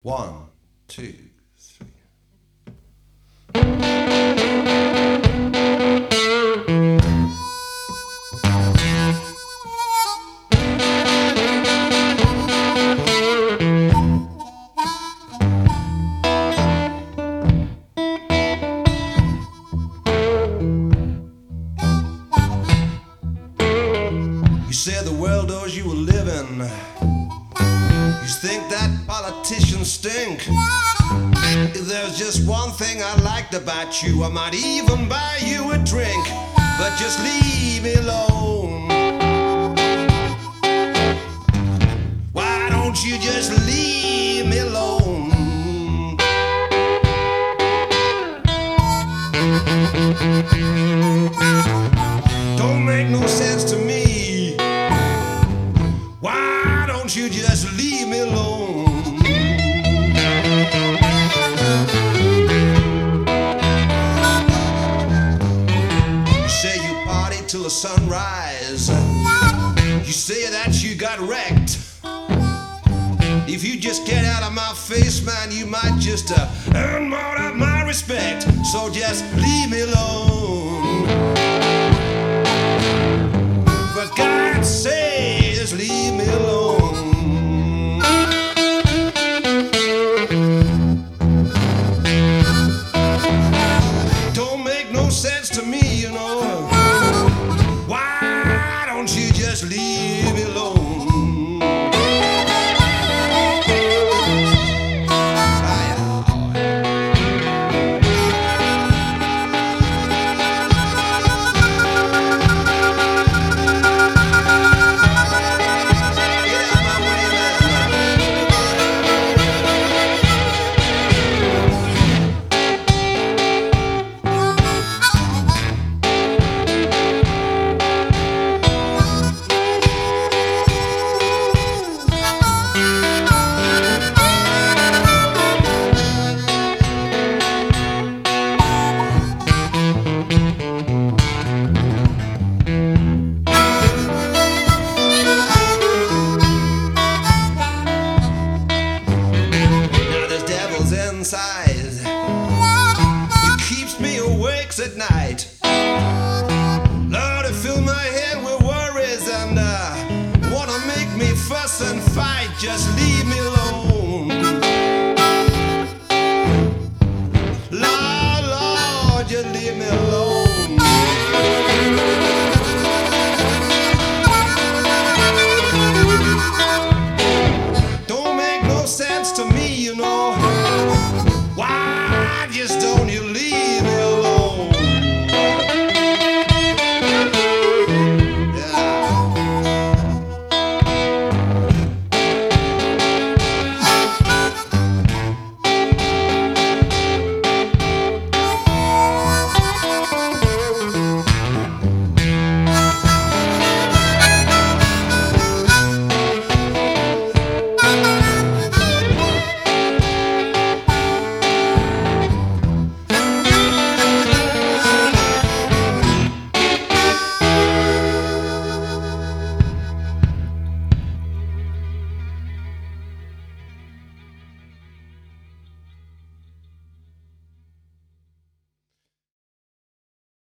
One, two, three. You said the world owes you a living. You think that politicians stink. If there's just one thing I liked about you, I might even buy you a drink, but just leave me alone. Why don't you just leave me alone? Don't make no sense to me. Why don't you just leave me alone? You say you party till the sunrise. You say that you got wrecked. If you just get out of my face, man, you might just earn more of my respect. So just leave me alone. For God's sake, just leave me alone. Don't make no sense to me, you know. Why don't you just leave me alone? Inside, you keeps me awake at night. Lord, it fill my head with worries and wanna make me fuss and fight. Just leave me alone. Lord, Lord, just leave me alone. Don't make no sense to me, you know.